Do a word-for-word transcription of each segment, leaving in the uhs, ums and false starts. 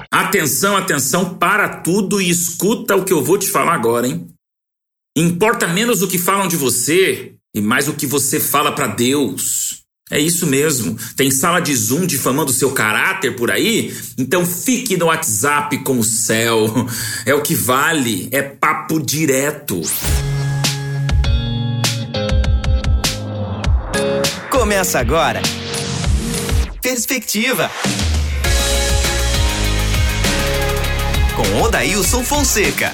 Atenção, atenção, para tudo e escuta o que eu vou te falar agora, hein? Importa menos o que falam de você e mais o que você fala para Deus. É isso mesmo. Tem sala de Zoom difamando seu caráter por aí? Então fique no WhatsApp com o céu. É o que vale. É papo direto. Começa agora. Perspectiva. Com Odailson Fonseca.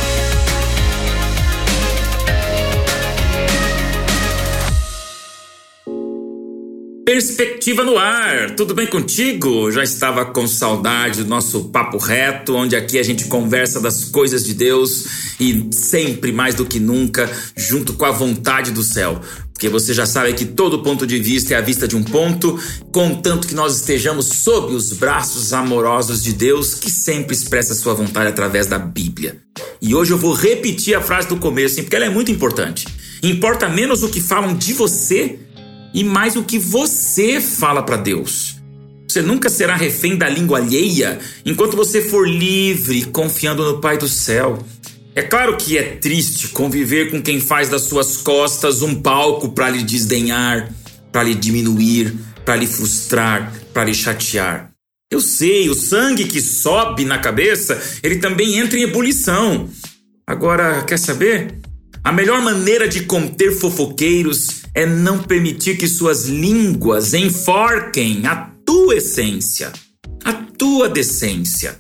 Perspectiva no ar, tudo bem contigo? Já estava com saudade do nosso papo reto, onde aqui a gente conversa das coisas de Deus e sempre mais do que nunca, junto com a vontade do céu. Porque você já sabe que todo ponto de vista é a vista de um ponto, contanto que nós estejamos sob os braços amorosos de Deus, que sempre expressa sua vontade através da Bíblia. E hoje eu vou repetir a frase do começo, hein, porque ela é muito importante. Importa menos o que falam de você e mais o que você fala para Deus. Você nunca será refém da língua alheia enquanto você for livre, confiando no Pai do céu. É claro que é triste conviver com quem faz das suas costas um palco para lhe desdenhar, para lhe diminuir, para lhe frustrar, para lhe chatear. Eu sei, o sangue que sobe na cabeça, ele também entra em ebulição. Agora, quer saber? A melhor maneira de conter fofoqueiros é não permitir que suas línguas enforquem a tua essência, a tua decência.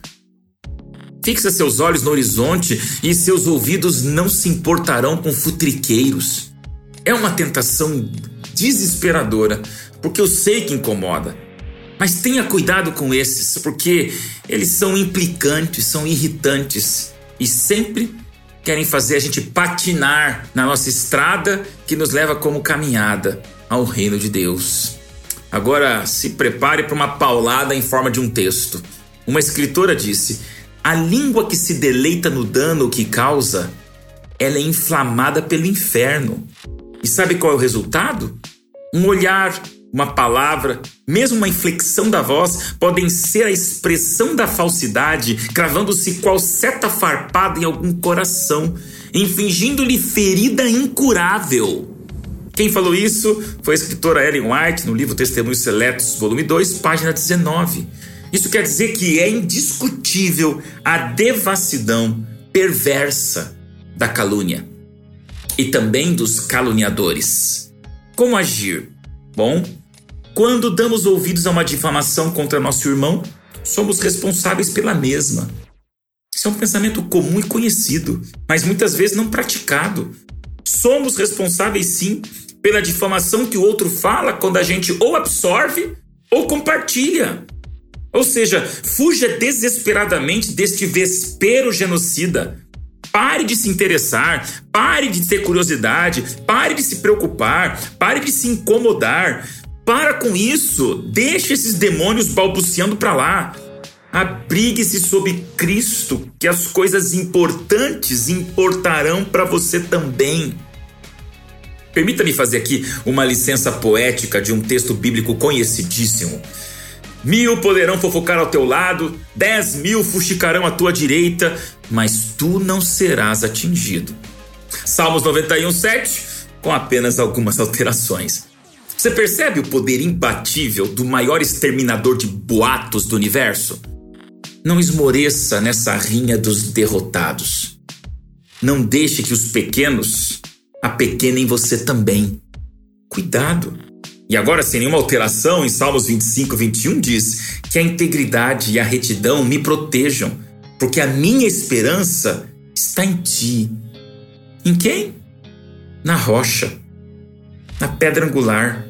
Fixa seus olhos no horizonte e seus ouvidos não se importarão com futriqueiros. É uma tentação desesperadora, porque eu sei que incomoda. Mas tenha cuidado com esses, porque eles são implicantes, são irritantes e sempre querem fazer a gente patinar na nossa estrada que nos leva como caminhada ao reino de Deus. Agora, se prepare para uma paulada em forma de um texto. Uma escritora disse: a língua que se deleita no dano que causa, ela é inflamada pelo inferno. E sabe qual é o resultado? Um olhar, uma palavra, mesmo uma inflexão da voz podem ser a expressão da falsidade, cravando-se qual seta farpada em algum coração, infligindo-lhe ferida incurável. Quem falou isso foi a escritora Ellen White, no livro Testemunhos Seletos, volume dois, página dezenove. Isso quer dizer que é indiscutível a devassidão perversa da calúnia e também dos caluniadores. Como agir? Bom, quando damos ouvidos a uma difamação contra nosso irmão, somos responsáveis pela mesma. Isso é um pensamento comum e conhecido, mas muitas vezes não praticado. Somos responsáveis, sim, pela difamação que o outro fala quando a gente ou absorve ou compartilha. Ou seja, fuja desesperadamente deste vespero genocida. Pare de se interessar, pare de ter curiosidade, pare de se preocupar, pare de se incomodar. Para com isso, deixe esses demônios balbuciando para lá. Abrigue-se sob Cristo, que as coisas importantes importarão para você também. Permita-me fazer aqui uma licença poética de um texto bíblico conhecidíssimo. Mil poderão fofocar ao teu lado, dez mil fuxicarão à tua direita, mas tu não serás atingido. Salmos noventa e um, sete, com apenas algumas alterações. Você percebe o poder imbatível do maior exterminador de boatos do universo? Não esmoreça nessa rinha dos derrotados. Não deixe que os pequenos apequenem você também. Cuidado. E agora, sem nenhuma alteração, em Salmos vinte e cinco, vinte e um, diz que a integridade e a retidão me protejam, porque a minha esperança está em ti. Em quem? Na rocha, na pedra angular,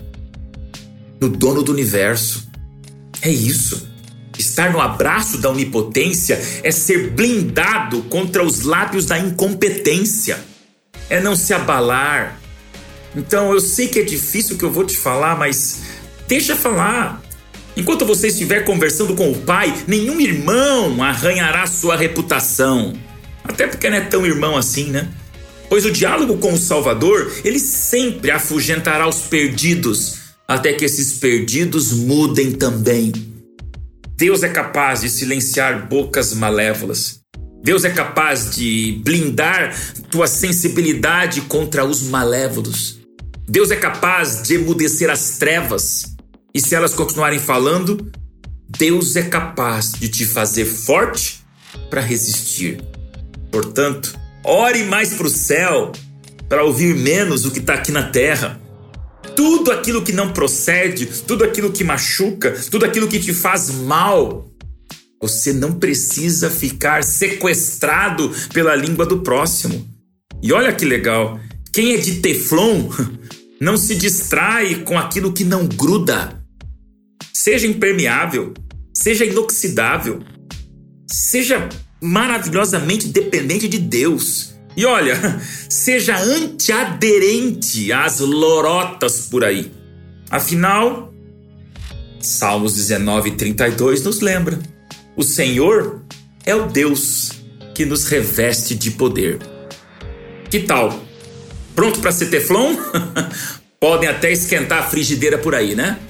no dono do universo. É isso. Estar no abraço da onipotência é ser blindado contra os lábios da incompetência. É não se abalar. Então, eu sei que é difícil o que eu vou te falar, mas deixa falar. Enquanto você estiver conversando com o Pai, nenhum irmão arranhará sua reputação. Até porque não é tão irmão assim, né? Pois o diálogo com o Salvador, ele sempre afugentará os perdidos, até que esses perdidos mudem também. Deus é capaz de silenciar bocas malévolas. Deus é capaz de blindar tua sensibilidade contra os malévolos. Deus é capaz de emudecer as trevas. E se elas continuarem falando, Deus é capaz de te fazer forte para resistir. Portanto, ore mais para o céu para ouvir menos o que está aqui na terra. Tudo aquilo que não procede, tudo aquilo que machuca, tudo aquilo que te faz mal, você não precisa ficar sequestrado pela língua do próximo. E olha que legal, quem é de Teflon não se distrai com aquilo que não gruda. Seja impermeável, seja inoxidável, seja maravilhosamente dependente de Deus. E olha, seja antiaderente às lorotas por aí. Afinal, Salmos dezenove, trinta e dois nos lembra: o Senhor é o Deus que nos reveste de poder. Que tal? Pronto para ser Teflon? Podem até esquentar a frigideira por aí, né?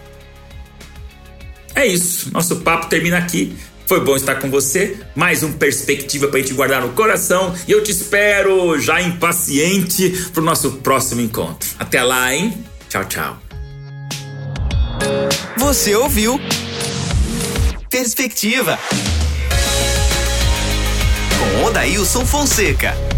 É isso, nosso papo termina aqui. Foi bom estar com você, mais um Perspectiva pra gente guardar no coração, e eu te espero já impaciente pro nosso próximo encontro. Até lá, hein? Tchau, tchau. Você ouviu Perspectiva com Odailson Fonseca.